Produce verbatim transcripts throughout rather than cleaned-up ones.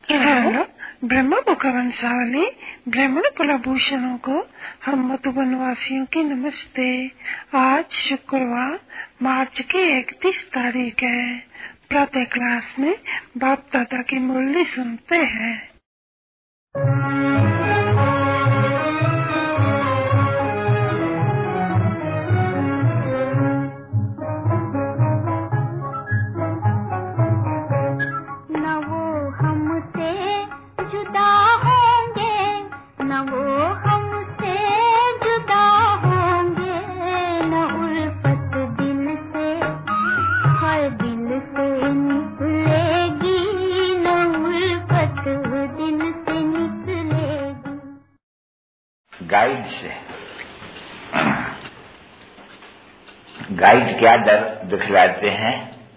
Hello, ब्रह्म मुख वंशावली ब्राह्मण कुलभूषणों को हम मधुबन वासियों की नमस्ते। आज शुक्रवार मार्च की इकतीस तारीख है। प्रातः क्लास में बाप दादा की मुरली सुनते हैं। गाइड से गाइड क्या दर दिखलाते हैं?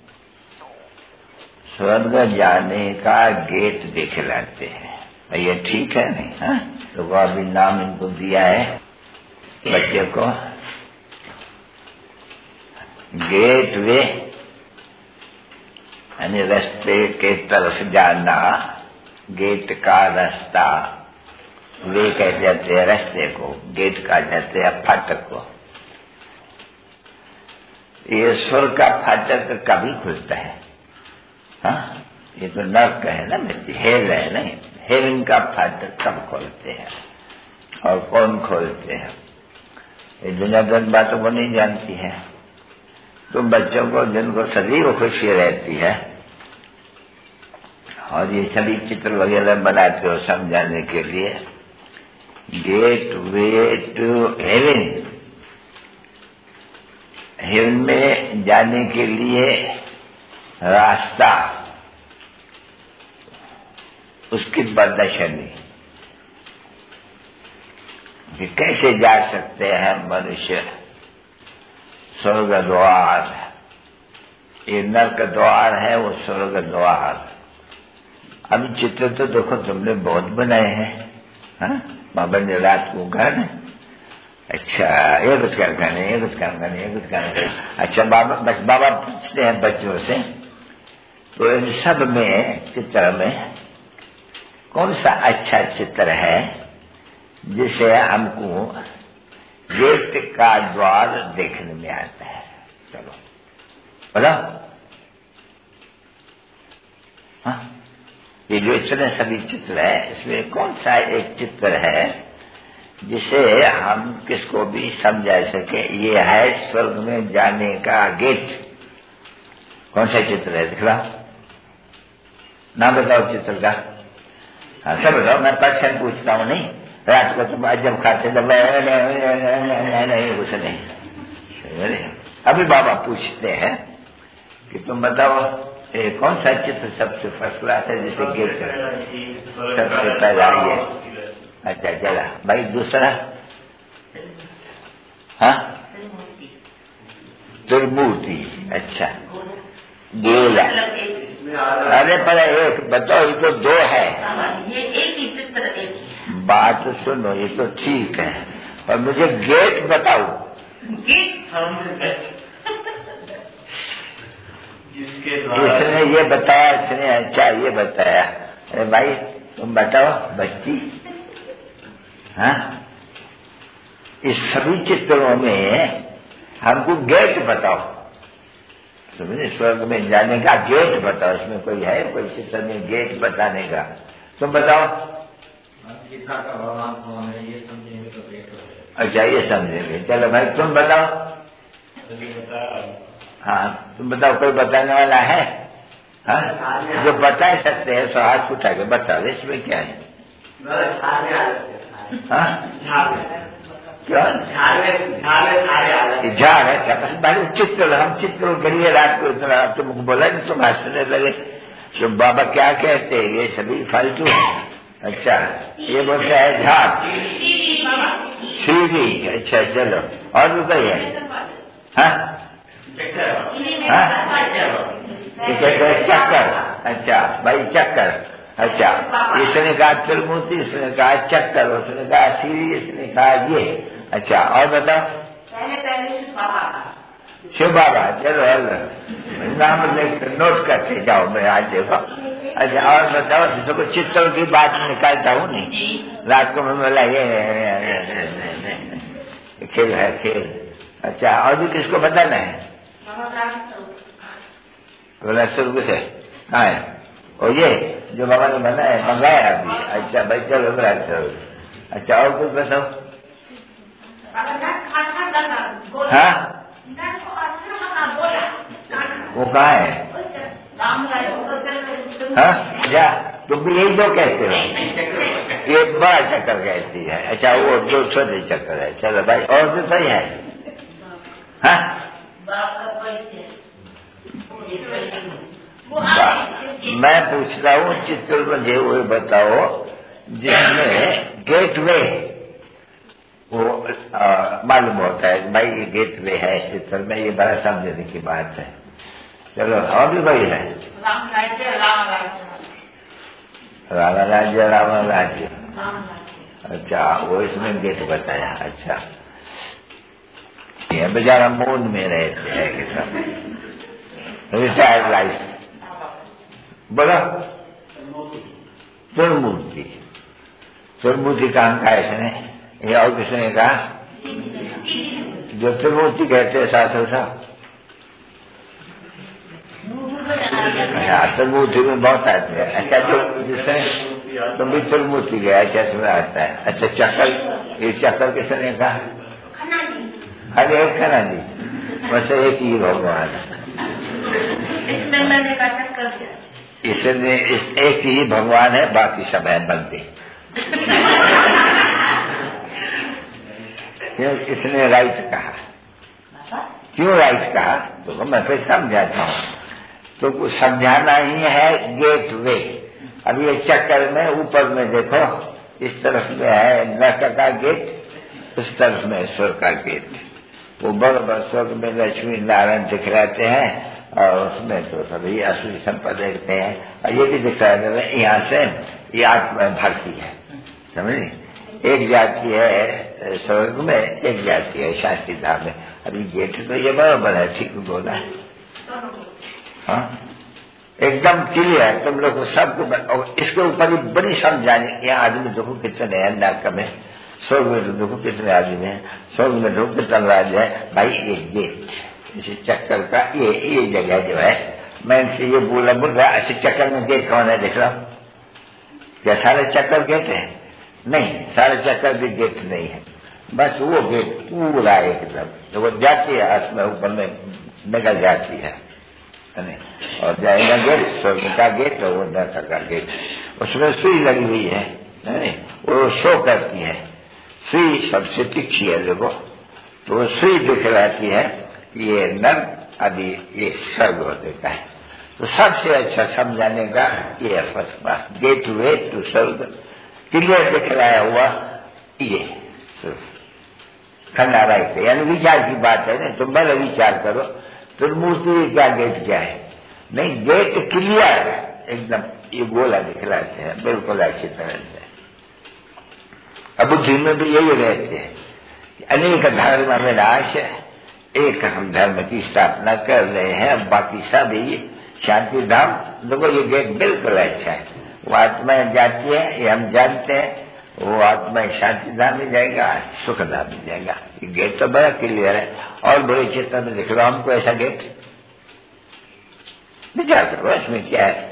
स्वर्ग जाने का गेट दिखलाते हैं। ये ठीक है नहीं? हाँ, तो वो अभी नाम इनको दिया है बच्चे को, गेट वे यानी रास्ते के तरफ जाना, गेट का रास्ता, वे कह जाते हैं रास्ते को, गेट का जाते हैं फाटक को। ये स्वर्ग का फाटक कभी खुलता है? हाँ, ये तो नर्क है ना, हेल है नहीं, हेवन का फाटक कब खोलते हैं और कौन खोलते हैं? ये दुनिया दन बातों को नहीं जानती है। तुम बच्चों को जिनको सदैव खुशी रहती है और ये सभी चित्र वगैरह बनाते हो समझाने के लिए, gateway to heaven, heaven में जाने के लिए रास्ता, उसकी प्रदर्शनी कि कैसे जा सकते हैं मनुष्य। स्वर्ग द्वार, ये नरक द्वार है, वो स्वर्ग द्वार। अभी चित्र तो देखो तुमने बहुत बनाए हैं। हाँ, बाबा ने रात को कहा ना, अच्छा ये कुछ कर करने, ये कुछ कर करने, ये कुछ करने। अच्छा बाबा, बस बाबा पूछते हैं बच्चों से, तो इन सब में चित्र में कौन सा अच्छा चित्र है जिसे हमको गेट का द्वार देखने में आता है? चलो बताओ। हाँ, ये जो इतने सभी चित्र है, इसमें कौन सा एक चित्र है जिसे हम किसको भी समझा सके ये है स्वर्ग में जाने का गेट? कौन सा चित्र है? दिखला नाम बताओ चित्र का। हाँ सब बताओ, मैं क्वेश्चन पूछता हूँ नहीं। रात को तुम जब खाते जब नहीं कुछ नहीं। अभी बाबा पूछते हैं कि तुम बताओ ये कौन सा चित्र सबसे फर्स्ट क्लास है जिसे गेट सबसे पहला ये? अच्छा चला भाई, दूसरा? हाँ, त्रिमूर्ति। अच्छा गोला। अरे पर एक बताओ, ये तो दो है। ये एक ही चित्र, एक ही। बात सुनो, ये तो ठीक है, और मुझे गेट बताओ। गेट इसने ये बताया, इसने अच्छा ये बताया। अरे भाई तुम बताओ बच्ची। हाँ, इस सभी चित्रों में हमको गेट बताओ। तुमने स्वर्ग में जाने का गेट बताओ। इसमें कोई है कोई चित्र में गेट बताने का? तुम बताओ। गीता का भगवान कौन है ये समझेंगे तो गेट हो। अच्छा ये समझेंगे। चलो भाई तुम बताओ। हाँ तुम बताओ, कोई बताने वाला है? हाँ, जो बता सकते हैं सो हाथ उठा के बताओ, इसमें क्या है? हाँ क्या झाड़ है? बस भाई चित्र, हम चित्रों के लिए रात को इतना तुमको बोला नहीं, तुम हंसने लगे। तो बाबा क्या कहते हैं? ये सभी फालतू। अच्छा ये बोलता है झाड़, सीढ़ी। अच्छा चलो और भी कोई है? हाँ कहते हैं चक्कर। अच्छा भाई चक्कर। अच्छा इसने कहा त्रिमूर्ति, इसने कहा चक्कर, उसने कहा सीढ़ी, इसने कहा ये। अच्छा और बताओ। पहले पहले शिव बाबा। शिव बाबा। चलो नाम लिख नोट करते जाओ। मैं आज देखो अच्छा और बताओ, जिसको को चित्रों की बात निकालता हूँ नहीं, रात को मैं बोला ये खेल है खेल। अच्छा और भी किसको बताना है? बोला स्वर्ग से कहाँ है? और ये जो बाबा ने बनाया मंगाया अभी। अच्छा भाई चलो बड़ा चलो। अच्छा और कुछ बताओ। हाँ वो कहाँ है? हाँ क्या तुम भी यही दो कहते हो? ये बड़ा चक्कर कहती है। अच्छा वो दो छोटे चक्कर है। चलो भाई और भी सही है। हाँ मैं पूछता हूँ चित्र मुझे वो बताओ जिसमें गेटवे वो मालूम होता है भाई ये गेटवे है चित्र में, ये बड़ा समझने की बात है। चलो और भी भाई है राम राज्य राम राज्य राम राज्य राम राज्य। अच्छा वो इसमें गेट बताया। अच्छा ये बेचारा मून में रहते हैं कि सब रिटायर्ड लाइफ। बोला त्रिमूर्ति। त्रिमूर्ति कहाँ का इसने ये और किसने कहा? जो त्रिमूर्ति कहते हैं साधु साहब। त्रिमूर्ति में बहुत आते हैं। अच्छा जो जिसने तो भी त्रिमूर्ति गया चश्मे आता है। अच्छा चक्कर ये चक्कर किसने कहा? अरे एक खना जी वैसे एक ही भगवान इसमें मैंने कहा चक्कर इसने इस एक ही भगवान है, बाकी सब है बंदे। क्यों इसने राइट कहा? क्यों राइट कहा? तो मैं फिर समझाता हूँ। तो कुछ समझाना ही है गेट वे। अब ये चक्कर में ऊपर में देखो इस तरफ में है नरक का गेट, उस तरफ में स्वर्ग का गेट। वो बराबर स्वर्ग में लक्ष्मी नारायण दिखलाते हैं और उसमें तो सभी असली संपदा देखते हैं। और ये भी दिखलाते हैं यहाँ से ये आत्मा भक्ति है। समझे? एक जाति है स्वर्ग में, एक जाति है शास्त्री धाम में। अभी गेट तो ये बराबर है, ठीक बोला है। हाँ एकदम क्लियर तुम लोग को सबको। इसके ऊपर ही बड़ी समझाने यहाँ आदमी देखो कितने हैं नरक में, स्वर्ग में तो देखो कितने आदमी हैं, स्वर्ग में देखो कितना राज्य है। भाई ये गेट इसी चक्कर का ये ये जगह जो है मैं इनसे ये बोला बोल रहा अच्छे चक्कर में गेट कौन है देख लो। क्या सारे चक्कर गेट है? नहीं सारे चक्कर भी गेट नहीं है। बस वो गेट पूरा एकदम तो वो जाती है हाथ में ऊपर में निकल जाती है और जाएगा गेट स्वर्ग का गेट और वो नरक का गेट। उसमें सुई लगी हुई है नहीं वो शो करती है। सुई सबसे तिखी है देखो, तो वो सुई दिखलाती है ये नर्क अभी ये स्वर्ग होते का है। तो सबसे अच्छा समझाने का ये first class gateway to स्वर्ग क्लियर दिखलाया हुआ ये खन्ना राइट है। यानी विचार की बात है ना, तुम पहले विचार करो तो मूर्ति क्या गेट क्या है? नहीं गेट क्लियर एकदम ये गोला दिखलाते हैं बिल्कुल अच्छी तरह से। अब बुद्धि में भी यही रहते हैं कि अनेक धर्म में नाश है, एक हम धर्म की स्थापना कर रहे हैं, बाकी सब ये शांति धाम। देखो ये गेट बिल्कुल अच्छा है, वो आत्माएं जाती है ये हम जानते हैं, वो आत्मा शांति धाम में जाएगा, सुख धाम में जाएगा। ये गेट तो बड़ा क्लियर है और बड़े चित्र में दिख रहा हूं हमको ऐसा गेट। विचार करो इसमें क्या है?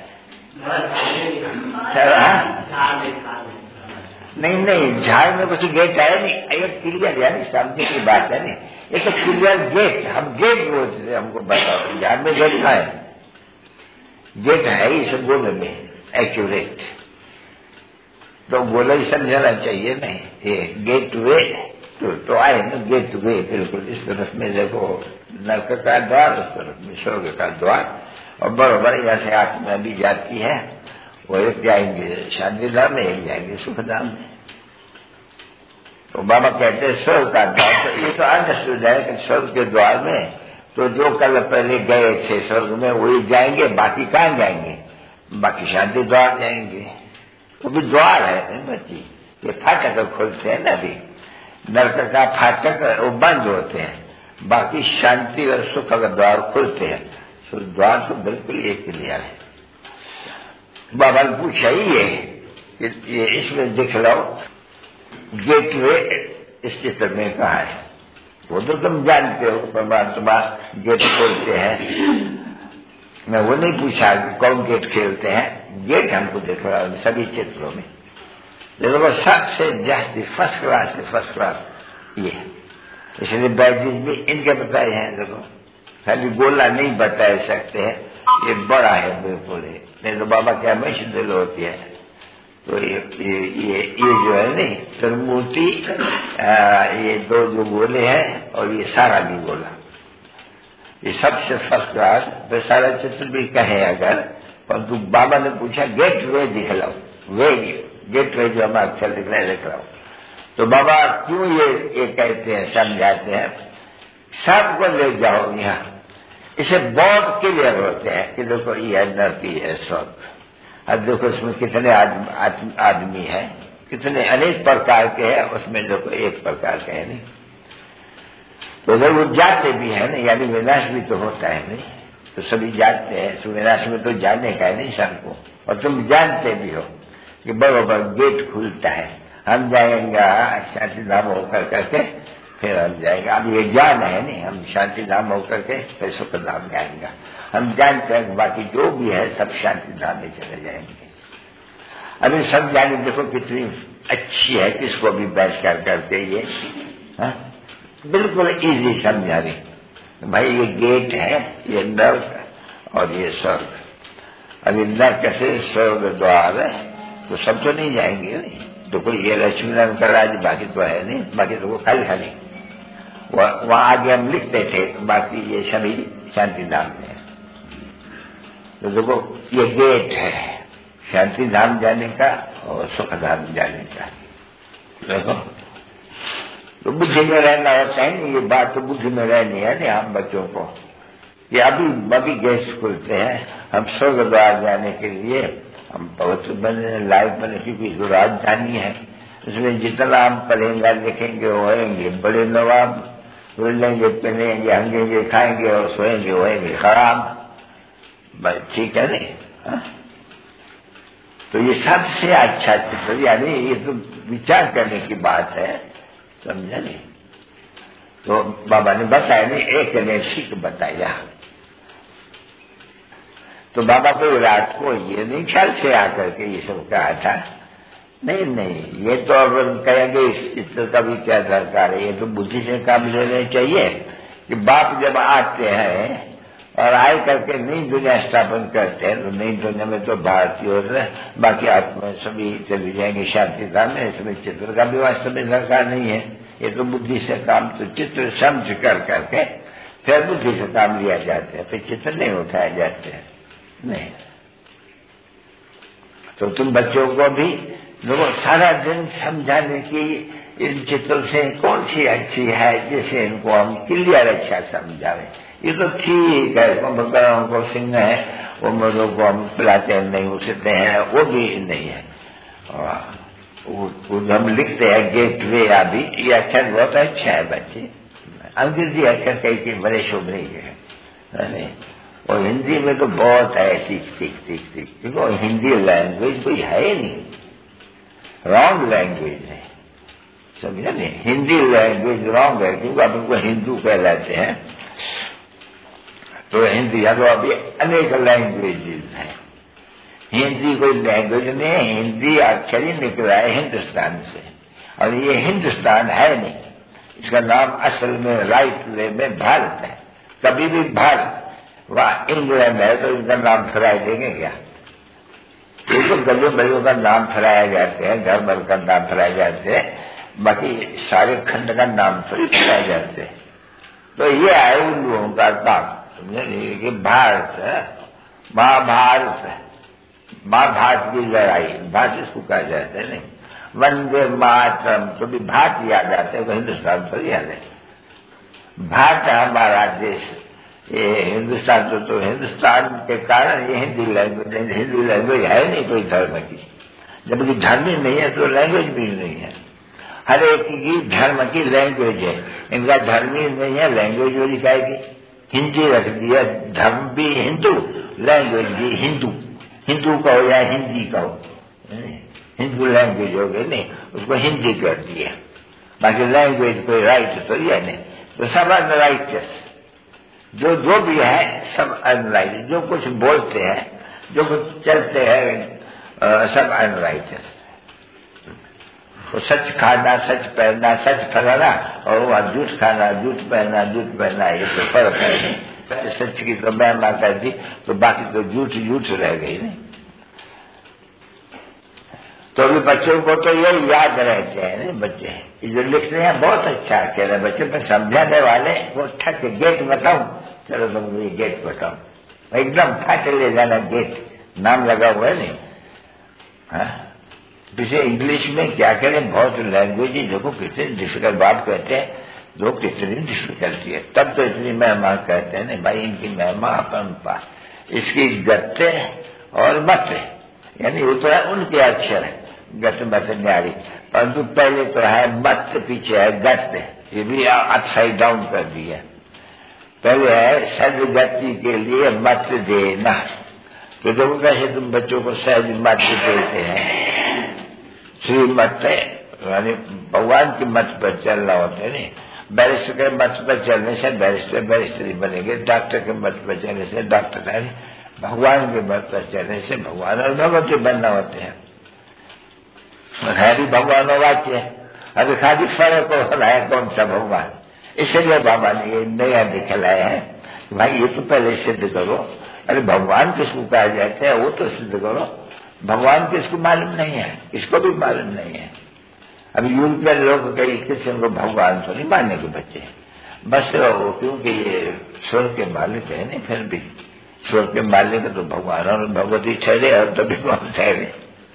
नहीं नहीं झाड़ में कुछ गेट है नहीं, एक क्लियर यानी समझने की बात है नहीं, ये तो क्लियर गेट हम गेट बोलते थे। हमको बताओ झाड़ में गेट कहाँ है? गेट है इस गोले में एक्यूरेट, तो गोला ही समझाना चाहिए नहीं। ये गेट वे तो, तो आए ना गेट वे बिल्कुल इस तरफ में देखो नरक का द्वार, उस तरफ में स्वर्ग का द्वार और बराबर यहाँ से आत्मा भी जाती है। वो एक जाएंगे शांति धाम में, एक जाएंगे सुख धाम में। तो बाबा कहते हैं स्वर्ग का द्वार, तो ये तो अंडरस्टूड है कि स्वर्ग के द्वार में तो जो कल पहले गए थे स्वर्ग में वही जाएंगे, बाकी कहाँ जाएंगे? बाकी शांति द्वार जाएंगे। तो भी द्वार है बच्ची, ये फाटक खोलते हैं ना। अभी नरक का फाटक वो बंद होते हैं, बाकी शांति और सुख का द्वार खुलते हैं। तो द्वार तो बिल्कुल एक क्लियर है। बाबा ने पूछा ये ये इसमें दिख लो गेटवे इस चित्र में कहा है। वो तो तुम जानते हो परमात्मा गेट खोलते हैं। मैं वो नहीं पूछा कि कौन गेट खेलते हैं, गेट हमको दिख रहा है सभी चित्रों में। लेकिन वो सबसे जास्ती फर्स्ट क्लास से फर्स्ट क्लास ये, इसलिए बैजिज भी इनके बताए हैं। देखो खाली गोला नहीं बता सकते हैं, ये बड़ा है बिल्कुल। नहीं तो बाबा क्या हमेशा दिल होती है। तो ये ये ये, ये जो है नहीं त्रिमूर्ति, ये दो जो गोले हैं और ये सारा भी गोला, ये सबसे फर्स्ट क्लास। फिर सारा चित्र भी कहे अगर, परंतु बाबा ने पूछा गेट वे दिखलाओ, वे गेट वे जो हमारा अक्षर दिख रहा है दिखलाओ। तो बाबा क्यों ये ये कहते हैं, समझाते हैं, सबको ले जाओ यहाँ। इसे बहुत क्लियर होते हैं कि देखो ये नरकी है स्वर्ग। अब देखो इसमें कितने आदमी आदमी है, कितने अनेक प्रकार के हैं, उसमें देखो एक प्रकार के है नहीं। तो जब वो जाते भी है ना, यानी विनाश भी तो होता है नहीं, तो सभी जानते हैं। तो विनाश में तो जाने का है नहीं सबको। और तुम जानते भी हो कि बराबर गेट खुलता है, हम जाएंगे शांति धाम होकर करके फिर हम जाएंगे। अब ये ज्ञान है नहीं, हम शांति धाम होकर के फिर सुख धाम जाएंगे। हम जानते हैं बाकी जो भी है सब शांति धाम में चले जाएंगे। अभी सब जाने देखो कितनी अच्छी है, किसको भी बैठ कर करते ये हा? बिल्कुल इजी समझा रही भाई। ये गेट है, ये नर्क और ये स्वर्ग। अभी नर्क से स्वर्ग द्वार है, तो सब तो नहीं जाएंगे नहीं। तो कोई ये लक्ष्मीनारायण का राज बाकी तो है नहीं, बाकी तो वो खाली खाली वहां आगे हम लिखते थे, बाकी ये सभी शांति धाम में है। तो देखो ये गेट है शांति धाम जाने का और सुख धाम जाने का। देखो तो बुद्धि में रहना होता है नहीं, ये बात तो बुद्धि में रहनी है नहीं हम बच्चों को। ये अभी अभी गैस खुलते हैं, हम स्वर्ग द्वार जाने के लिए हम पवित्र बने, लायक बने, क्योंकि जो राजधानी है उसमें जितना हम पढ़ेंगे लिखेंगे होएंगे बड़े नवाब, लेंगे पहनेंगे हंगेंगे खाएंगे और सोएंगे होएंगे खराब। ठीक है नहीं हा? तो ये सबसे अच्छा चित्र, यानी ये तो विचार करने की बात है, समझा नहीं। तो बाबा ने बताया नहीं, एक ने ठीक बताया। तो बाबा को रात को ये नहीं ख्याल से आकर के ये सब कहा था, नहीं नहीं ये तो अब कहेंगे इस चित्र का भी क्या दरकार है, ये तो बुद्धि से काम लेने चाहिए कि बाप जब आते हैं और आए करके नई दुनिया स्थापन करते हैं, तो नई दुनिया में तो भारतीय और बाकी आप सभी चले जाएंगे शांति धाम में। इसमें चित्र का भी वास्तव में दरकार नहीं है, ये तो बुद्धि से काम, तो चित्र समझ कर करके फिर बुद्धि से काम लिया जाता है, फिर चित्र नहीं उठाए जाते हैं नहीं। तो तुम बच्चों को भी लोगों सारा दिन समझाने की इन चित्रों से कौन सी अच्छी है जिसे इनको हम क्लियर अच्छा समझावे। ये तो ठीक है, कुंभकर्ण को सिंह है, वो मृगों को हम पिलाते हैं नहीं उसते हैं, वो भी नहीं है। वो हम लिखते हैं गेट वे, अभी ये अक्षर बहुत अच्छा है बच्चे। अंग्रेजी अक्षर कई कई बड़े शुभ नहीं है, और हिंदी में तो बहुत है सीख सीख सीख सीख, क्योंकि हिंदी लैंग्वेज कोई है ही नहीं, रॉन्ग लैंग्वेज है, समझा नहीं। हिंदी लैंग्वेज रॉन्ग है क्योंकि आप उनको हिंदू कहलाते हैं। तो हिंदी या तो अभी अनेक लैंग्वेजेस हैं, हिंदी कोई लैंग्वेज नहीं है, हिंदी अक्षर ही निकला है हिंदुस्तान से, और ये हिंदुस्तान है नहीं, इसका नाम असल में राइट वे में भारत है। कभी भी भारत वह इंग्लैंड है तो इनका नाम फैलाए देंगे क्या? ये तो गलियों गलियों का नाम फैलाया जाते हैं, घर भर का नाम फैलाए जाते हैं, बाकी सारे खंड का नाम थोड़ी फैलाए जाते हैं। तो ये है उन लोगों का काम, समझे नहीं कि भारत महाभारत है, महाभारत की लड़ाई, भारत इसको कहा जाता है नहीं। वंदे मातरम तो भी भारत याद आते हैं, वो हिंदुस्तान पर याद है। भारत हमारा देश, ये हिंदुस्तान तो, तो हिंदुस्तान के कारण ये हिंदी लैंग्वेज, हिंदी लैंग्वेज है नहीं कोई धर्म की, जबकि धर्म ही नहीं है तो लैंग्वेज भी नहीं है। हर एक की धर्म की लैंग्वेज है, इनका धर्म ही नहीं है, लैंग्वेज भी लिखाएगी। हिंदी रख दिया, धर्म भी हिंदू, लैंग्वेज भी हिंदू, हिंदू कहो या हिंदी कहो, हिंदू लैंग्वेज हो गई नहीं, उसको हिंदी कर दिया। बाकी लैंग्वेज कोई राइट तो ये नहीं, तो सब अनराइटस, जो जो भी है सब अनराइट, जो कुछ बोलते हैं, जो कुछ चलते हैं, सब अनराइटस। तो सच खाना, सच पहनना, सच फलाना, और वह झूठ खाना, झूठ पहनना, झूठ पहनना, ये तो फर्क है नहीं। सच की तो मैं माता थी, तो बाकी तो झूठ झूठ रह गई नहीं। तो भी बच्चों को तो ये याद रहते हैं नहीं बच्चे, ये जो लिख रहे हैं बहुत अच्छा कह रहे हैं बच्चे, पर समझाने वाले वो ठक गेट बताऊं, चलो तुम ये गेट बताओ, एकदम फट ले जाना गेट, नाम लगा हुआ है नहीं। हाँ, जैसे इंग्लिश में क्या करें, बहुत लैंग्वेज ही देखो कितनी डिफिकल्ट बात कहते हैं लोग, कितनी डिफिकल्टी है, तब तो इतनी महिमा कहते हैं नहीं भाई, इनकी महिमा अपरंपार, इसकी गत्ते और मत, यानी वो तो है उनके अक्षर है, गत मत न्यारी, परंतु पहले तो है मत, पीछे है गत, ये भी अपसाइड डाउन कर दिया। पहले है सदगति के लिए मत देना, तो देखो कैसे तुम बच्चों को सहज मत देते हैं, श्रीमत यानी भगवान की मत पर चलना होता है नहीं। बैरिस्टर के मत पर चलने से बैरिस्टर बैरिस्टर ही बनेंगे, डॉक्टर के मत पर चलने से डॉक्टर, यानी भगवान के मत पर चलने से भगवान और भगवती बनना होते हैं। है भी भगवान और वाक्य है, अभी खाली फर्क हो रहा है कौन सा भगवान, इसलिए बाबा ने ये नया दिखलाया है भाई ये तो पहले सिद्ध करो। अरे भगवान किसको कहा जाता है वो तो सिद्ध करो, भगवान किसको मालूम नहीं है, किसको भी मालूम नहीं है। अभी यूरोपियन लोग कई किसी को भगवान तो नहीं मानने के बच्चे, बस वो क्योंकि ये स्वर्ग के मालिक है नहीं, फिर भी स्वर्ग के मालिक तो भगवान और भगवती ठहरे, और तभी कौन ठहरे।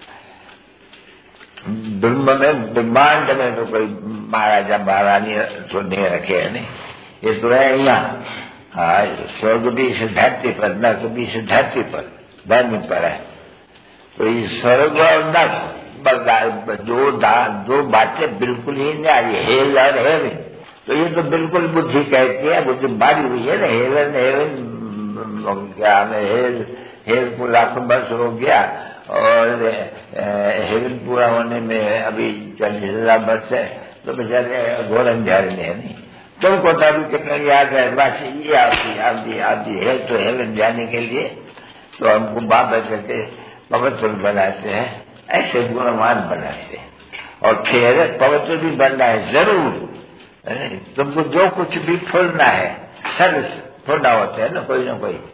ब्रह्म में ब्रह्मांड में तो कोई महाराजा महारानी तो नहीं रखे है नहीं, ये तो है यहाँ। हाँ, स्वर्ग भी इस धरती पर, नर्क भी इस धरती पर, धरनी पर है। तो ये स्वर्ग और नर्क दो दो बातें बिल्कुल ही नहीं आ रही, हेल और हेवन, तो ये तो बिल्कुल बुद्धि कहती है, बुद्धि मारी हुई है ना। हेवन हेवन क्या हेल हेल को लाखों वर्ष हो गया, और हेवन पूरा होने में अभी चालीस हजार वर्ष है, तो बेचारे घोर अंधेरे में है नहीं। तुमको तो अभी कितना याद है, बस ये आपकी आपकी आपकी है तो हेवन जाने के लिए तो हमको बाप करके पवित्र बनाते हैं, ऐसे गुणवान बनाते हैं, और फिर पवित्र भी बनना है जरूर। तुमको जो कुछ भी फूलना है, सब फूलना होता है ना कोई ना कोई,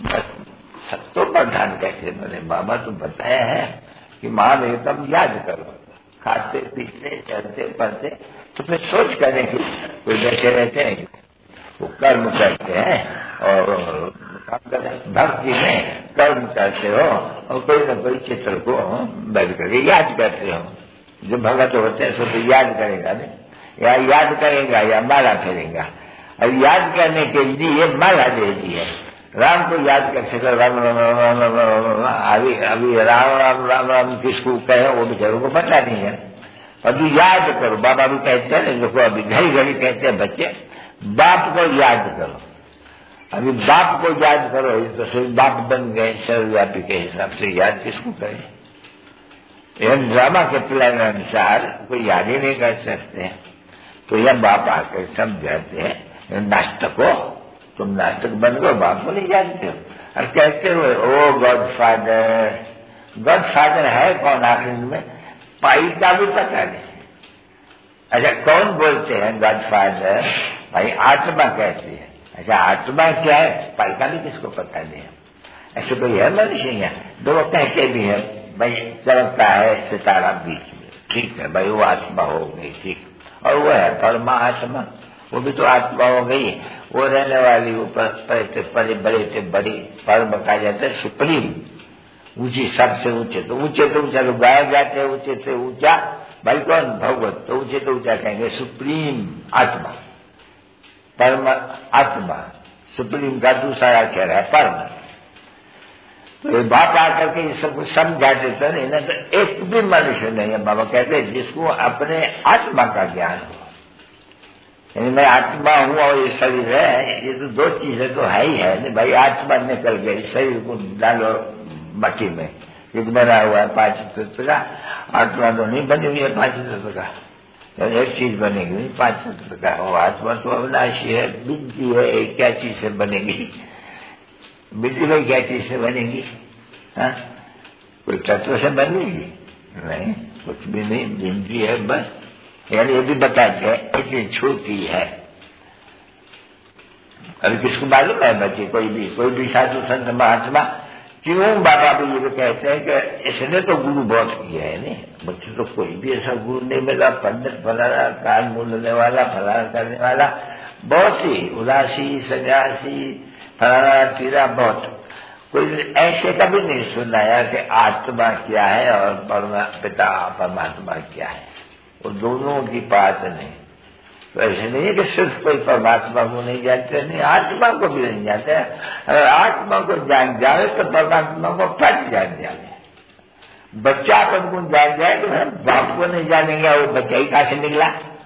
सब तो प्रधान कैसे बने, बाबा तो बताया है कि महावेतम याद करो, खाते पीते चलते पढ़ते, तो फिर सोच करने की कोई बैठे रहते हैं, वो कर्म करते हैं और भक्ति में कर्म करते हो, और कोई ना कोई चित्र को बैठ करके याद करते हो। जो भगत होते हैं सो तो याद करेगा नहीं, या याद करेगा या माला फेरेगा, और याद करने के लिए माला दे दी है। राम को याद कर सके, राम राम राम राम राम, अभी अभी राम राम राम राम किसको कहे वो बेचारों को पता नहीं है। अभी याद करो, बाबा भी कहते हैं ना, जो अभी घड़ी घड़ी कहते हैं बच्चे, बाप को याद करो। अभी बाप को याद करो, ये तो सिर्फ बाप बन गए सर्वव्यापी के हिसाब से, याद किसको करें। एवं ड्रामा के प्लान अनुसार कोई याद ही नहीं कर सकते हैं। तो यह बाप आकर समझाते हैं, नास्तिको तुम नास्तिक बन गो, बाप को नहीं जानते हो, और कहते हो oh God father. God father है कौन आखिर में, पाई का भी पता नहीं। अच्छा कौन बोलते हैं गॉड फादर, भाई आत्मा कहती है। अच्छा आत्मा क्या है, पाई का भी किसको पता नहीं है। ऐसे कोई है मनुष्य यहाँ, दो कहते भी है भाई चलता है सितारा बीच में, ठीक है भाई वो आत्मा हो गई, ठीक, और वो है परमात्मा, वो भी तो आत्मा हो गई, वो रहने वाली ऊपर परे बड़े से बड़ी परम कहा जाता है, सुप्रीम, ऊंची, सबसे ऊंचे, तो ऊंचे तो ऊंचा तो गाया जाते हैं, ऊंचे से ऊंचा भाई कौन, भगवत, तो ऊंचे तो ऊंचा कहेंगे सुप्रीम आत्मा, परम आत्मा, सुप्रीम का दूसरा अक्षर है परम। तो बाप आकर के ये सब कुछ समझा देते नहीं ना, तो एक भी मनुष्य नहीं है बाबा कहते जिसको अपने आत्मा का ज्ञान हो, यानी मैं आत्मा हूं और ये शरीर है, ये तो दो चीजें तो है ही है नहीं भाई। आत्मा निकल गई, शरीर को डालो मट्टी में एक बना हुआ है पांच तत्व का, आत्मा तो नहीं बनी हुई है पांच तत्व का, एक चीज बनेगी नहीं पांच तत्व का। वो आत्मा तो अविनाशी है, बिजली है, एक क्या चीज से बनेगी? बिजली में क्या चीज से बनेगी? हाँ, कोई तत्व से बनेगी नहीं, कुछ भी नहीं, बिजली है बस। यानी ये भी बताते हैं इतनी छोटी है। अभी किसको मालूम है बच्चे, कोई भी कोई भी साधु संत महात्मा क्यों बाबा भी ये कहते हैं कि इसने तो गुरु बहुत किया है नहीं, बच्चे तो कोई भी ऐसा गुरु नहीं मिला, पंडित फलाना, कान मूलने वाला, फलाना करने वाला, बहुत ही उदासी सन्यासी फलाना तीरा, बहुत कोई ऐसे कभी नहीं सुनाया कि आत्मा क्या है और परमा पिता परमात्मा क्या है, वो दोनों की बात नहीं। तो ऐसे नहीं है कि सिर्फ कोई परमात्मा को नहीं जानते, नहीं आत्मा को भी नहीं जानते। अगर आत्मा को जान जाए तो परमात्मा को फट जान जाए। बच्चा अपन को जान जाए तो हम बाप को नहीं जानेंगे, वो बच्चा ही कहां से निकला?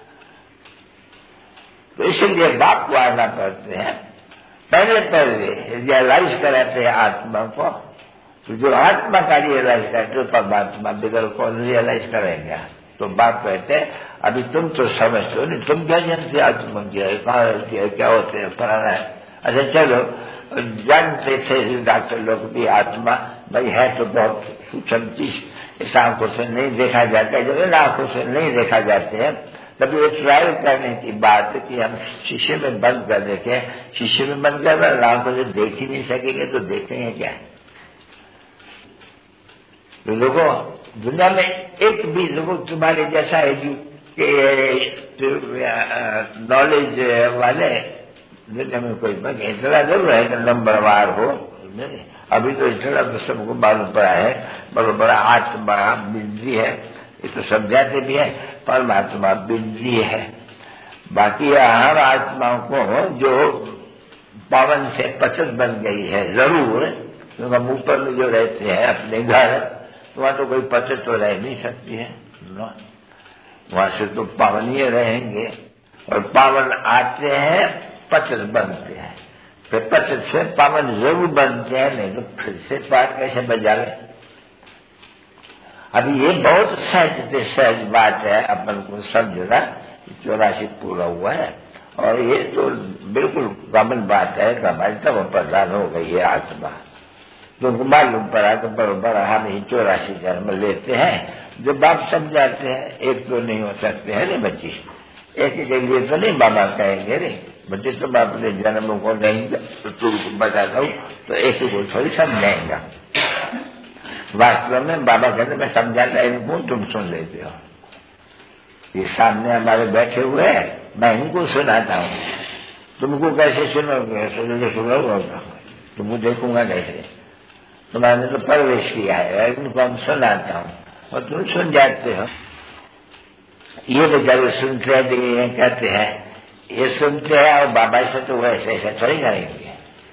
तो इसलिए बाप को आना पड़ते हैं, पहले पहले रियलाइज कराते हैं आत्मा को। तो जो आत्मा का रियलाइज करते तो परमात्मा बिगड़ को रियलाइज करेंगे। तो बाप कहते हैं अभी तुम तो समझते हो नहीं, तुम क्या जानते आत्मा क्या है, कहाँ रहती है, क्या होते हैं, फलाना है। अच्छा चलो, जानते थे डॉक्टर लोग भी आत्मा भाई है तो बहुत सूक्ष्म चीज, इस आंखों से नहीं देखा जाता है। जब इन आंखों से नहीं देखा जाते हैं तभी वो ट्रायल करने की बात है कि हम शीशे में बंद कर देखें, शीशे में बंद कर आंखों से देख ही नहीं सकेंगे तो देखेंगे क्या? तो लोगों दुनिया में एक भी लोगों तुम्हारे जैसा नॉलेज वाले दुनिया में कोई बने, इतना जरूर है कि नंबरवार हो। अभी तो इतना तो सबको मालूम पड़ा है, बड़ा आत्मा बिजली है, ये तो समझाते भी है, परमात्मा बिजली है। बाकी हर आत्माओं को जो पवन से पचत बन गई है जरूर, क्योंकि हम ऊपर में जो रहते हैं अपने घर, वहां तो कोई पचत तो रह नहीं सकती है, वहां से तो पावनीय रहेंगे। और पावन आते हैं पचत बनते हैं, फिर पचत से पावन जरूर बनते हैं, नहीं तो फिर से पाठ कैसे बजावे? अभी ये बहुत सहज सहज बात है, अपन को समझना। चौरासी पूरा हुआ है और ये तो बिल्कुल कॉमन बात है कि हमारी तब प्रधान हो गई है आत्मा। तुमको मालूम पड़ा तो बरोबर हम ही चौरासी जन्म लेते हैं। जो बाप समझाते हैं एक तो नहीं हो सकते हैं नहीं बच्ची, एक के लिए तो नहीं बाबा कहेंगे नहीं बच्चे तुम अपने जन्मों को नहीं तो तुमको बताता हूँ तो एक को थोड़ी समझाएंगा। वास्तव में बाबा कहते मैं समझाता इनको, तुम सुन लेते हो। ये सामने हमारे बैठे हुए हैं, मैं इनको सुनाता हूँ, तुमको कैसे सुनोगे? सुनोगे सुनोगे तुमको देखूंगा कैसे? तुम्हारे तो प्रवेश किया है, इनको हम सुनाता हूँ और तुम सुन जाते हो। ये बेचारे सुनते हैं, कहते हैं ये सुनते हैं और बाबा से तो वैसे ऐसा थोड़ी करेंगे,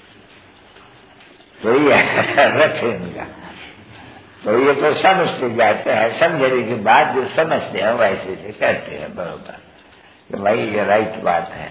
तो ये रखे इनका। तो ये तो समझते जाते हैं, समझने के बाद जो समझते हैं वैसे से कहते हैं बरोबर कि भाई ये राइट बात है।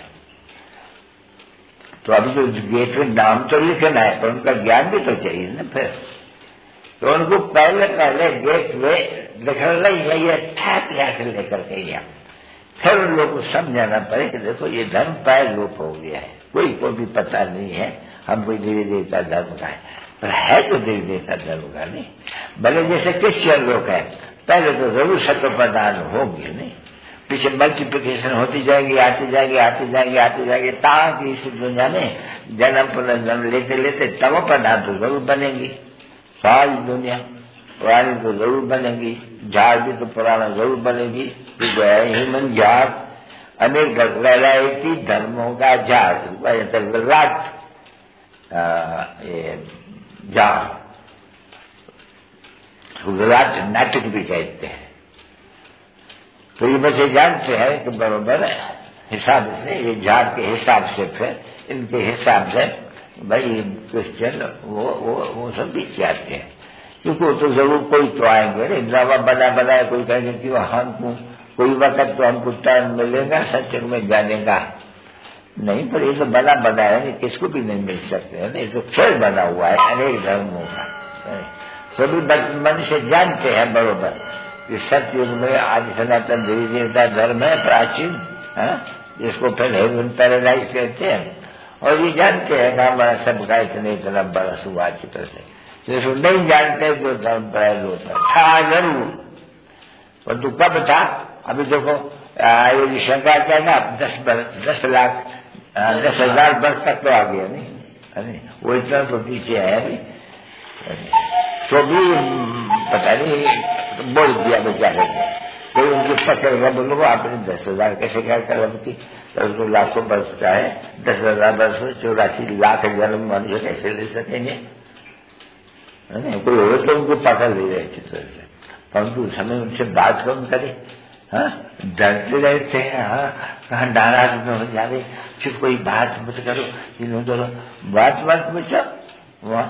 तो अभी जो गेट में नाम तो लिखना है पर उनका ज्ञान भी तो चाहिए ना। फिर तो उनको पहले पहले गेट में लिखना ही ये ठैप लेकर लेकर के गया, फिर उन लोगों को समझाना पड़े कि देखो ये धर्म पाय लोप हो गया है, कोई को भी पता नहीं है हम कोई देवी देवता धर्म का है, पर है तो देवी देवता धर्म का नहीं। भले जैसे क्रिश्चियन लोग हैं, पहले तो जरूर सत्य प्रदान होगी नहीं, पीछे मल्टीप्लिकेशन होती जाएगी, आती जाएगी आती जाएगी आती जाएगी, ताकि इस दुनिया में जन्म पुनर्जन्म लेते लेते तब प्रधान तो जरूर बनेगी। सारी दुनिया पुरानी तो जरूर बनेगी, झाड़ भी तो पुराना जरूर बनेगी। ह्यूमन झाड़ अनेक वैरायटी धर्मों का झाड़, विराट झाड़, विराट नाटक भी कहते हैं। तो ये बच्चे जानते हैं कि बरोबर हिसाब से ये झाड़ के हिसाब से फिर इनके हिसाब से भाई क्रिश्चियन वो वो वो सब भी चाहते हैं, क्योंकि वो तो जरूर कोई तो आएंगे नहीं। ड्रामा बना बनाए कोई कहेंगे कि हमको कोई वक्त तो हमको टाइम मिलेगा सत्संग में जाने का नहीं, पर ये तो बना बनाया नहीं, किसको भी नहीं मिल सकते है नहीं, तो खेल बना हुआ है अनेक धर्मों का। तो भी मनुष्य जानते हैं बरोबर कि सतयुग में आदि सनातन देवी देवता धर्म है प्राचीन, जिसको फिर हेवन पैराडाइज कहते हैं, और ये जानते हैं कि हमारा सबका इतने इतना बरस हुआ चित्र से। जिसको नहीं जानते जो धर्म प्रयास होता था जरूर, परंतु कब था? अभी देखो ये शंकराचार्य ना दस दस लाख दस हजार वर्ष तक तो आ गया नहीं, अरे वो इतना तो पीछे है अभी, तो भी पता नहीं बोल दिया बेचारे ने, कोई उनकी पकड़ेगा बोलो आपने दस हजार कैसे क्या कर थी, तो उसको लाखों वर्ष का है, दस हजार वर्ष में चौरासी लाख जन्म मनुष्य कैसे ले सकेंगे? कोई हो तो उनको पकड़ ले रहे अच्छी तरह से, परंतु उस समय उनसे बात कौन करे? हाँ, डरते रहते हैं, हाँ कहाँ नाराज में हो जावे, फिर कोई बात मत करो, इन्हों दोनों बात मत बचो, वहाँ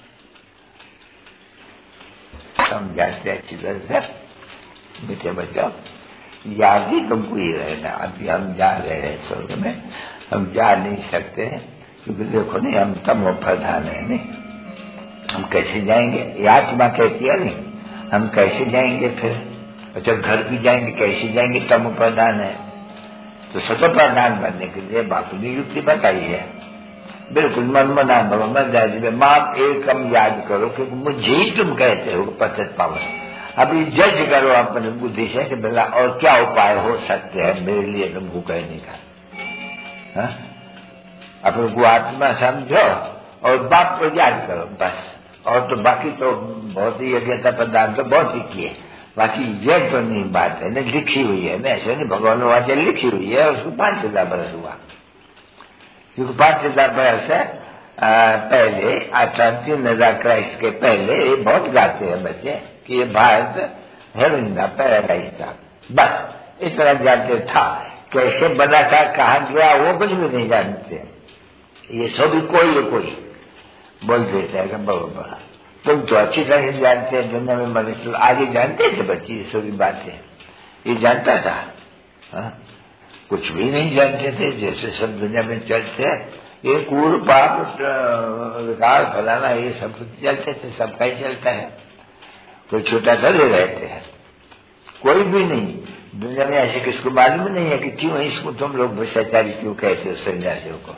समझाते अच्छी तरह से, बेटे बच्चों याद ही तुमको ही रहना। अभी हम जा रहे हैं स्वर्ग में, हम जा नहीं सकते हैं क्योंकि देखो नहीं हम तमो प्रधान है नहीं, हम कैसे जाएंगे? ये आत्मा कहती है नहीं, हम कैसे जाएंगे फिर? अच्छा घर भी जाएंगे कैसे जाएंगे? तमो प्रधान है, तो सतो प्रधान बनने के लिए बापू ने युक्ति बताई है, बिल्कुल मन मना भव मन जाए माँ एकम याद करो, क्योंकि मुझे ही तुम कहते हो पतत पावन। अभी जज करो अपने बुद्धि से कि भला और क्या उपाय हो सकते हैं मेरे लिए तुमको कहने का। अपने को आत्मा समझो और बाप को याद करो बस, और तो बाकी तो बहुत ही यज्ञता प्रदान तो बहुत ही किए, बाकी ये तो नहीं बात है ना, लिखी हुई है ना, ऐसे नहीं भगवान वाक्य लिखी हुई है, उसको पांच हजार बरस हुआ, क्योंकि पांच हजार बरस है पहले आचार्य तीन हजार क्राइस्ट के पहले ये बहुत गाते हैं बच्चे कि ये भारत हेवन था, पैराडाइज था, बस इतना जानते था। कैसे बना था, कहाँ गया, वो कुछ भी नहीं जानते। ये सभी कोई ये कोई बोल देता है कि बराबर तुम तो अच्छी तरह से जानते हैं, दुनिया में मनुष्य आगे जानते थे बच्चे ये सभी बातें, ये जानता था हा? कुछ भी नहीं जानते थे, जैसे सब दुनिया में चलते हैं ये कूड़ पाप विकास फलाना ये सब कुछ चलते थे, सबका ही चलता है, कोई छोटा थोड़े रहते हैं, कोई भी नहीं दुनिया में ऐसे किसको मालूम नहीं है कि क्यों इसको तुम लोग भ्रष्टाचारी क्यों कहते हो सन्यासियों को।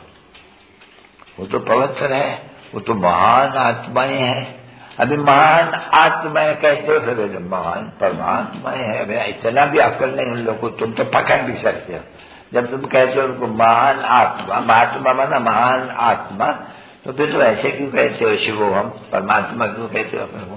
वो तो पवित्र है, वो तो महान आत्माएं हैं। अभी महान आत्माएं कहते हो फिर महान परमात्माएं है, भैया इतना भी अक्ल नहीं उन लोग को, तुम तो पकड़ भी सकते हो। जब तुम कहते हो उनको महान आत्मा, महात्मा माना महान आत्मा, तो फिर तो ऐसे क्यों कहते हो शिवो हम परमात्मा क्यों कहते हो अपने को?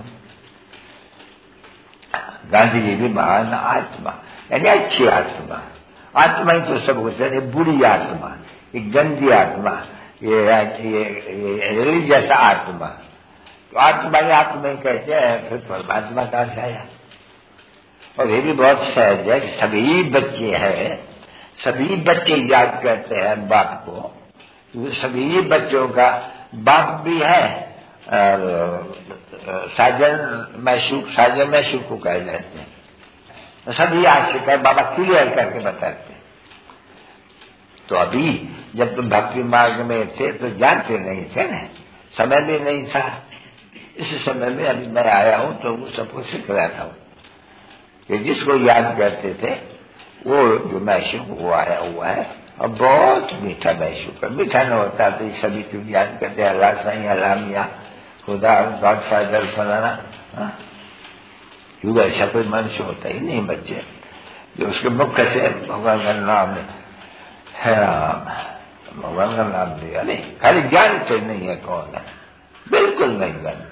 गांधी जी भी महान आत्मा यानी अच्छी आत्मा, आत्मा ही तो सब कुछ है, बुरी आत्मा, ये गंदी आत्मा, ये ये रिलीजियस आत्मा, तो आत्मा ही आत्मा ही कहते हैं, फिर परमात्मा कहाँ से आया? और ये भी बहुत सहज है कि सभी बच्चे हैं, सभी बच्चे याद करते हैं बाप को, सभी बच्चों का बाप भी है और साजन मैशूक साजन मैशूक को कह जाते हैं, सभी आशिक है, बाबा क्लियर करके बताते हैं। तो अभी जब तुम भक्ति मार्ग में थे तो जानते नहीं थे ना, समय भी नहीं था, इस समय में अभी मैं आया हूं तो वो सबको सिख रहा था कि जिसको याद करते थे वो जो मैशूक वो आया हुआ है, और बहुत मीठा मैशूक है, मीठा न होता तो सभी तुम याद करते हैं अल्लाह साईं अल्लाह मियाँ खुदा गॉड फादर फलाना, क्योंकि ऐसा कोई मनुष्य होता ही नहीं बच्चे जो उसके मुख से भगवान का नाम है, भगवान का नाम दिया नहीं, खाली जानते नहीं है कौन है, बिल्कुल नहीं जानते,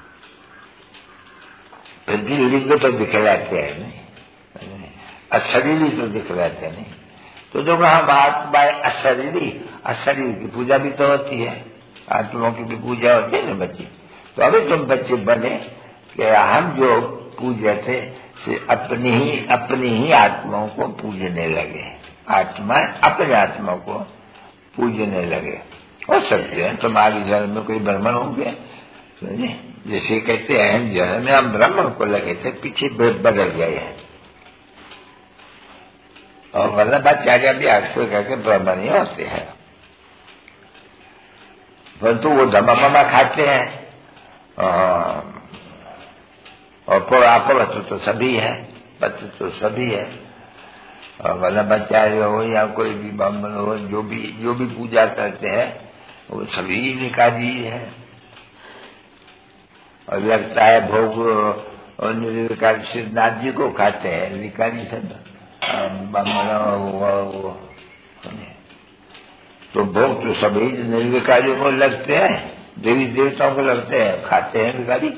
फिर भी लिंग तो दिखलाते हैं नहीं, अशरीरी तो दिखलाते नहीं, तो जो कहा महात्मा अशरीरी, अशरीर की पूजा भी तो होती है, आत्माओं की भी पूजा होती है ना बच्चे। तो अभी तुम बच्चे बने कि हम जो पूजे थे अपनी ही अपनी ही आत्माओं को पूजने लगे, आत्मा अपने आत्मा को पूजने लगे। हो सकते हैं तुम्हारे जन्म में कोई ब्राह्मण होंगे, जैसे कहते हैं जन्म में हम ब्राह्मण को लगे थे, पीछे बदल गए हैं, और वल्लभाचार्य भी अक्सर करके ब्राह्मण ही होते हैं, परंतु वो दमा ममा खाते हैं, और परापवत तो सभी है, पत्र तो सभी है। और वल्लभाचार्य हो या कोई भी ब्राह्मण हो, जो भी जो भी पूजा करते हैं वो सभी निकाली है। और लगता है भोग और निर्विकारी सिद्धनाथ जी को खाते हैं, विकारी सब ब्राह्मण। तो भोग तो सभी निर्विकारियों को लगते हैं, देवी देवताओं को लगते हैं, खाते हैं विकारी।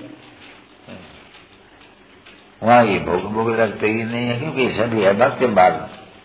वहां ये भोग भोग लगते ही नहीं है, क्योंकि सभी है भक्ति मार्ग।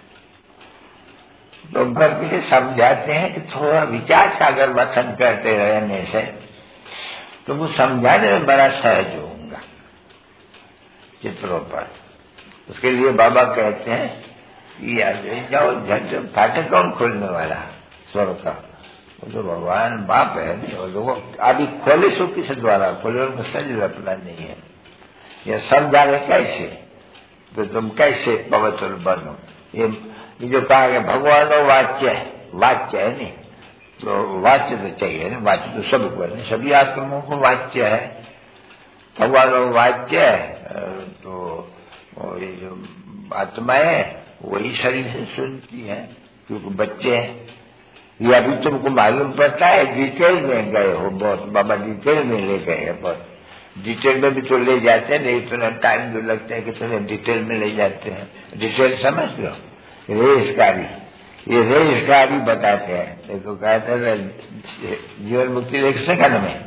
तो भक्त से समझाते हैं कि थोड़ा विचार सागर मथन करते रहने से तो वो समझाने में बड़ा सहज होगा चित्रों पर। उसके लिए बाबा कहते हैं कि यार जाओ झट फाटक कौन खोलने वाला स्वर्ग का, वो तो भगवान बाप है। लोगों अभी खोले सो किस द्वारा खोले, उनको शरीर अपना नहीं है। यह समझावे कैसे, तो तुम कैसे पवित्र बनो। ये जो कहा कि भगवान वाच्य है, वाच्य है नहीं, तो वाच्य तो चाहिए ना, वाच्य तो सबको है, सभी आत्माओं को वाच्य है। भगवान वाच्य है तो ये जो आत्माएं वही शरीर से सुनती है, क्योंकि बच्चे हैं। ये अभी तुमको मालूम पड़ता है, डिटेल में गए हो बहुत, बाबा डिटेल में ले गए हैं बहुत। डिटेल में भी तो ले जाते हैं, नहीं इतना टाइम जो लगता है कितने डिटेल में ले जाते हैं। डिटेल समझ लो, रेशकारी, ये रेशकारी बताते हैं। देखो कहते हैं जीवन मुक्ति एक सेकंड में,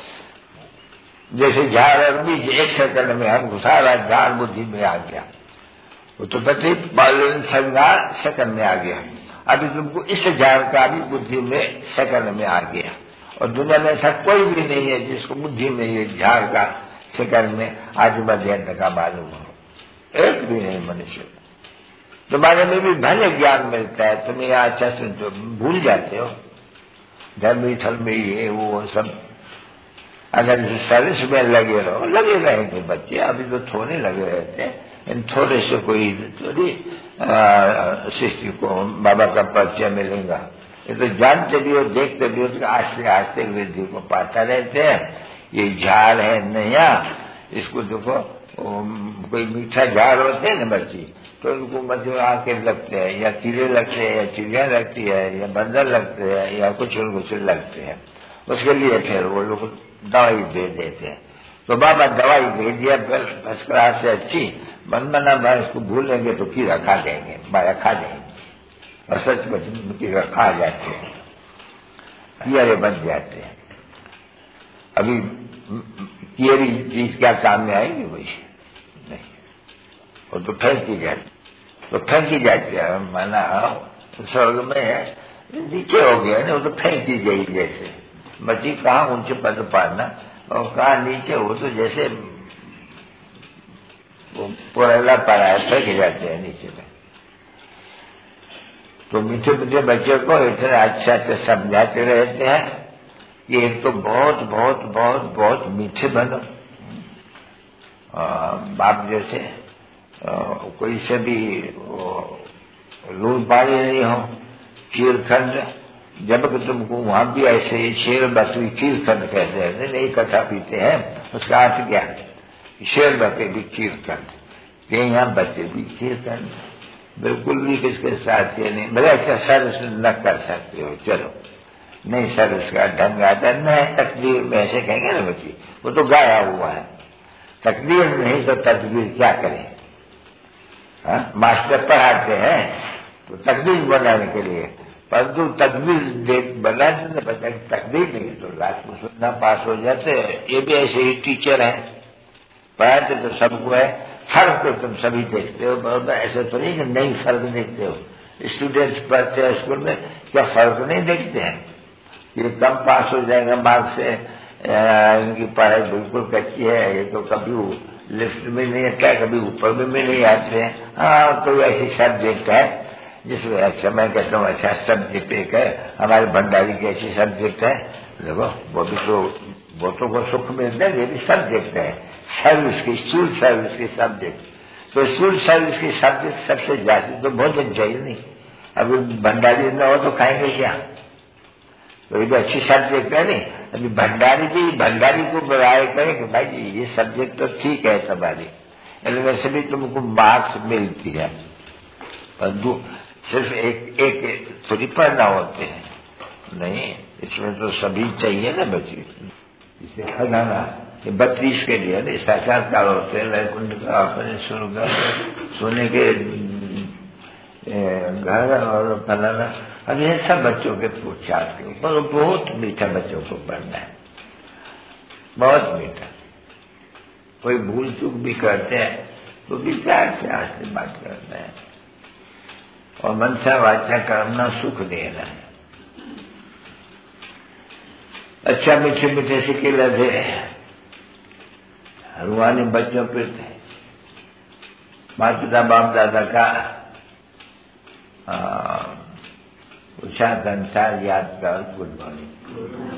जैसे झाड़ और बीज एक सेकंड में हमको सारा झाड़ बुद्धि में आ गया, वो तो पति पालन संगार सेकंड में आ गया। अभी तुमको इस झाड़ का भी बुद्धि में सेकंड में आ गया। और दुनिया में ऐसा कोई भी नहीं है जिसको बुद्धि में ये झाड़ का सेकंड में आज मध्यांत का मालूम हो, एक भी नहीं मनुष्य। तुम्हारे में भी भले ज्ञान मिलता है, तुम यहाँ अच्छा से तो भूल जाते हो धर्मी थर्मी ये वो सब। अगर सर्विस में लगे रहो, लगे रहेंगे बच्चे, अभी तो थोड़े लगे रहते हैं, इन थोड़े से कोई थोड़ी शिष्य को बाबा का परिचय मिलेगा। ये तो जानते भी हो, देखते भी हो, तो आस्ते आस्ते वृद्धि को पाता रहते हैं। ये झाड़ है नया, इसको देखो कोई मीठा झाड़ होते हैं ना बच्ची, तो उनको मध्य आके लगते हैं, या कीड़े लगते हैं, या चिड़िया लगती है, या बंदर लगते हैं, या कुछ और कुछ लगते हैं। उसके लिए फिर वो लोग दवाई दे देते हैं। तो बाबा दवाई दे दिया फर्स्ट क्लास से अच्छी, मन मना भाई इसको भूलेंगे तो कीड़ा खा देंगे, माया खा देंगे। और सच में कीड़ा खा जाते हैं, कीड़े बन जाते हैं। अभी कीड़ी चीज क्या काम में आएगी वही नहीं, वो तो फेंकी जाती, तो फेंकी जाती है। माना स्वर्ग में नीचे हो गया ना, वो तो फेंकी गई जैसे बच्ची कहाँ ऊंचे पद पाना और कहाँ नीचे, हो तो जैसे वो पुरेला पड़ा है, फेंके जाते हैं नीचे में। तो मीठे मीठे बच्चे को इतने अच्छा से समझाते रहते हैं कि एक तो बहुत बहुत बहुत बहुत मीठे बनो, बाप जैसे कोई से भी लूट पाड़ी नहीं हो। खीरखंड, जब कि तुमको वहां भी ऐसे ही शेर बकरी खीरखंड कहते हैं, नहीं कथा पीते हैं, उसका अर्थ क्या है? शेर बकरी भी खीरखंड, कि यहाँ बच्चे भी खीरखंड, बिल्कुल भी किसके साथ ये नहीं। भले अच्छा सर्विस न कर सकते हो, चलो नहीं सर्विस का ढंग आता है, तकदीर में ऐसे कहेंगे ना बच्ची, वो तो गाया हुआ है। तकदीर नहीं तो तकदीर क्या करें? हा? मास्टर पढ़ाते हैं तो तकदीर बनाने के लिए, परंतु तकदीर बनाने से बच्चा तकदीर नहीं तो लास्ट में सुनना पास हो जाते हैं। ये भी ऐसे ही टीचर है, पढ़ाते तो सबको है, फर्क तो तुम सभी देखते हो। बहुत ऐसे तो नहीं कि नहीं फर्क देखते हो। स्टूडेंट्स पढ़ते हैं स्कूल में, क्या फर्क नहीं देखते हैं? ये कम पास हो जाएगा मार्क्स से, इनकी पढ़ाई बिल्कुल कच्ची है, ये तो कभी लिफ्ट में नहीं आता है, कभी ऊपर में भी नहीं आते हैं। हाँ, कोई ऐसी सब्जेक्ट है जिसमें अच्छा, मैं कहता हूँ अच्छा सब्जेक्ट एक है, हमारे भंडारी की ऐसी सब्जेक्ट है, देखो वो भी तो वो तो वो सुख मिलता है, ये भी सब्जेक्ट है, सर्विस की, स्कूल सर्विस की सब्जेक्ट। तो स्कूल सर्विस की सब्जेक्ट सबसे ज्यादा तो भोजन चाहिए नहीं। अभी भंडारी न हो तो खाएंगे क्या? तो ये भी अच्छी सब्जेक्ट है नहीं, अभी भंडारी भी भंडारी को बुलाए कहे कि भाई जी ये सब्जेक्ट तो ठीक है तुम्हारी, वैसे भी तुमको मार्क्स मिलती है, पर सिर्फ एक एक थोड़ी पढ़ना होते हैं, नहीं, इसमें तो सभी चाहिए ना बच्चे। इसे खजाना ये बत्तीस के लिए साक्षात्कार होते हैं, वैकुंठ का अपने स्वर्ग सोने के घर और फलाना। अब ये सब बच्चों के पुरुषार्थ के ऊपर, बहुत मीठा बच्चों को पढ़ना है, बहुत मीठा। कोई भूल चूक भी करते हैं तो विचार से आज से बात करना है, और मनसा वाचा कर्मना सुख देना है। अच्छा मीठे मीठे सिक्के लगे रूहानी बच्चों पे थे, माता बाप दादा का पुरुषार्थ अनुसार याद कर गुड मॉर्निंग।